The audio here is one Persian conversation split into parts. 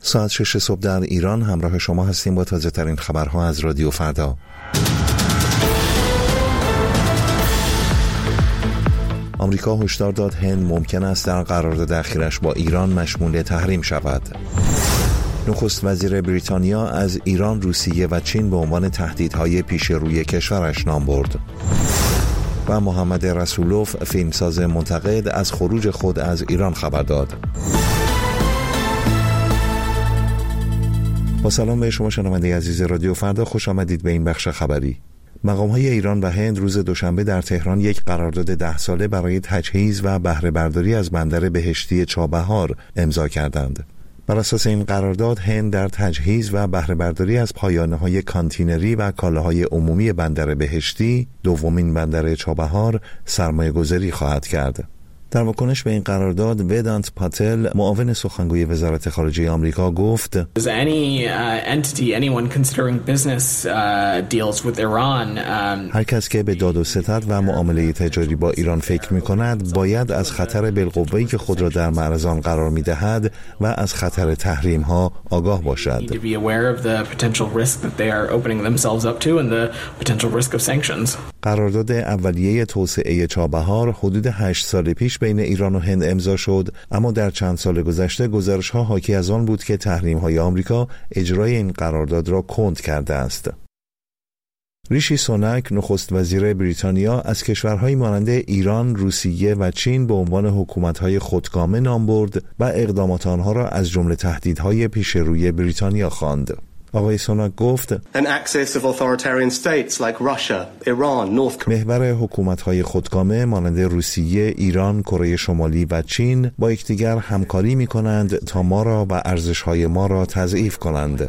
ساعت 6 صبح در ایران همراه شما هستیم با تازه ترین خبرها از رادیو فردا. آمریکا هشدار داد هند ممکن است در قرارداد اخیرش با ایران مشمول تحریم شود. نخست وزیر بریتانیا از ایران، روسیه و چین به عنوان تهدیدهای پیش روی کشورش نام برد. و محمد رسولوف، فیلمساز منتقد، از خروج خود از ایران خبر داد. با سلام به شما شنونده عزیز رادیو فردا، خوش آمدید به این بخش خبری. مقام‌های ایران و هند روز دوشنبه در تهران یک قرارداد 10 ساله برای تجهیز و بهره برداری از بندر بهشتی چابهار امضا کردند. بر اساس این قرارداد هند در تجهیز و بهره برداری از پایانه‌های کانتینری و کالاهای عمومی بندر بهشتی، دومین بندر چابهار، سرمایه‌گذاری خواهد کرد. در واکنش به این قرارداد، ودانت پاتل، معاون سخنگوی وزارت خارجه آمریکا، گفت هر کس که به داد و ستد و معامله تجاری با ایران فکر می‌کند باید از خطر بالقوه‌ای که خود را در معرض آن قرار می‌دهد و از خطر تحریم‌ها آگاه باشد. قرارداد اولیه توسعه چابهار حدود 8 سال پیش بین ایران و هند امضا شد، اما در چند سال گذشته گزارش‌ها حاکی از آن بود که تحریم‌های آمریکا اجرای این قرارداد را کند کرده است. ریشی سوناک، نخست وزیر بریتانیا، از کشورهای مانند ایران، روسیه و چین به عنوان حکومت‌های خودکامه نام برد و اقدامات آنها را از جمله تهدیدهای پیش روی بریتانیا خواند. آقای سوناک گفت محور حکومت‌های خودکامه مانند روسیه، ایران، کره شمالی و چین با یکدیگر همکاری می‌کنند تا ما را و ارزش‌های ما را تضعیف کنند.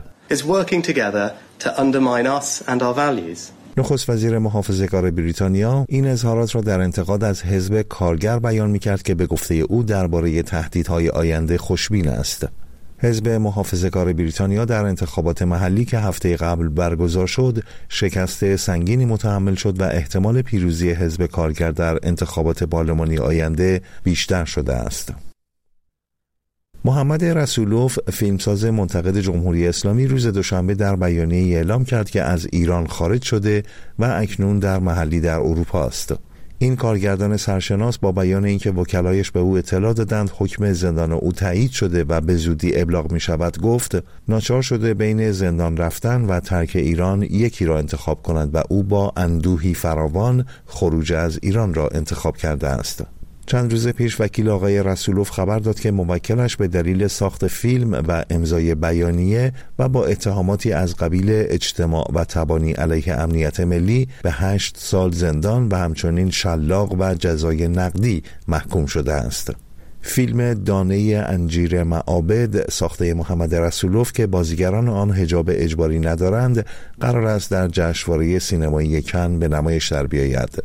نخست وزیر محافظه‌کار بریتانیا این اظهارات را در انتقاد از حزب کارگر بیان می‌کرد که به گفته او درباره تهدیدهای آینده خوشبین است. حزب محافظه‌کار بریتانیا در انتخابات محلی که هفته قبل برگزار شد، شکست سنگینی متحمل شد و احتمال پیروزی حزب کارگر در انتخابات پارلمانی آینده بیشتر شده است. محمد رسولوف، فیلمساز منتقد جمهوری اسلامی، روز دوشنبه در بیانیه‌ای اعلام کرد که از ایران خارج شده و اکنون در محلی در اروپا است. این کارگردان سرشناس با بیان اینکه وکلایش به او اطلاع دادند حکم زندان او تایید شده و به زودی ابلاغ می شود، گفت ناچار شده بین زندان رفتن و ترک ایران یکی را انتخاب کند و او با اندوهی فراوان خروج از ایران را انتخاب کرده است. چند روز پیش وکیل آقای رسولوف خبر داد که موکلش به دلیل ساخت فیلم و امضای بیانیه و با اتهاماتی از قبیل اجتماع و تبانی علیه امنیت ملی به 8 سال زندان و همچنین شلاق و جزای نقدی محکوم شده است. فیلم دانه انجیر معابد ساخته محمد رسولوف که بازیگران آن حجاب اجباری ندارند، قرار است در جشنواره سینمایی کن به نمایش در بیاید.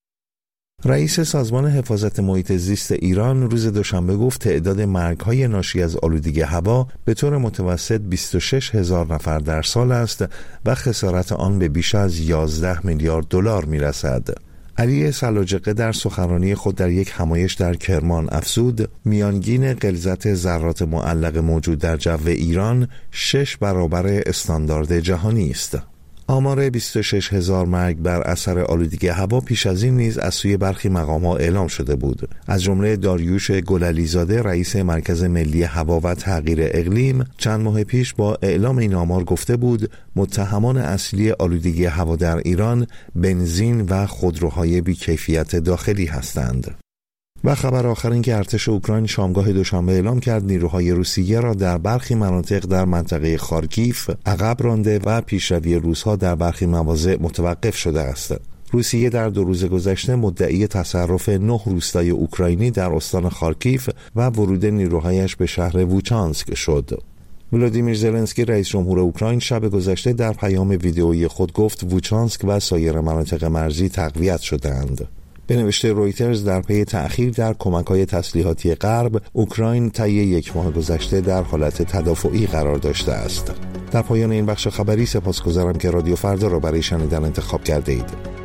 رئیس سازمان حفاظت محیط زیست ایران روز دوشنبه گفت تعداد مرگ‌های ناشی از آلودگی هوا به طور متوسط 26,000 نفر در سال است و خسارت آن به بیش از 11 میلیارد دلار می‌رسد. علی سلاجقه در سخنرانی خود در یک همایش در کرمان افزود میانگین غلظت ذرات معلق موجود در جو ایران 6 برابر استاندارد جهانی است. آمار 26,000 مرگ بر اثر آلودگی هوا پیش از این نیز از سوی برخی مقام‌ها اعلام شده بود. از جمله داریوش گلعلیزاده، رئیس مرکز ملی هوا و تغییر اقلیم، چند ماه پیش با اعلام این آمار گفته بود متهمان اصلی آلودگی هوا در ایران بنزین و خودروهای بی‌کیفیت داخلی هستند. و خبر آخر این که ارتش اوکراین شامگاه دوشنبه اعلام کرد نیروهای روسیه را در برخی مناطق در منطقه خارکیف عقب رانده و پیشروی روس‌ها در برخی مواضع متوقف شده است. روسیه در 2 روز گذشته مدعی تصرف 9 روستای اوکراینی در استان خارکیف و ورود نیروهایش به شهر ووچانسک شد. ولادیمیر زلنسکی رئیس جمهور اوکراین شب گذشته در پیام ویدئویی خود گفت ووچانسک و سایر مناطق مرزی تقویت شده‌اند. به نوشته رویترز در پی تأخیر در کمک‌های تسلیحاتی غرب، اوکراین طی 1 ماه گذشته در حالت تدافعی قرار داشته است. در پایان این بخش خبری سپاسگزارم که رادیو فردا را برای شنیدن انتخاب کرده اید.